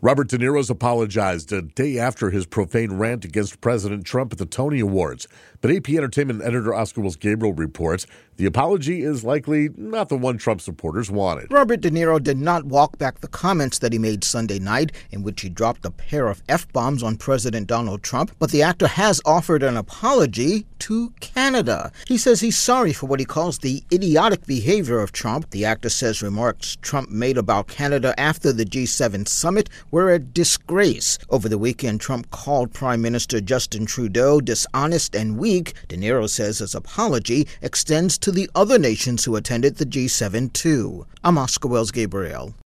Robert De Niro's apologized a day after his profane rant against President Trump at the Tony Awards. But AP Entertainment editor Oscar Wills Gabriel reports the apology is likely not the one Trump supporters wanted. Robert De Niro did not walk back the comments that he made Sunday night, in which he dropped a pair of F-bombs on President Donald Trump, but the actor has offered an apology to Canada. He says he's sorry for what he calls the idiotic behavior of Trump. The actor says remarks Trump made about Canada after the G7 summit were a disgrace. Over the weekend, Trump called Prime Minister Justin Trudeau dishonest and weak. De Niro says his apology extends to the other nations who attended the G7 too. I'm Oscar Wills Gabriel.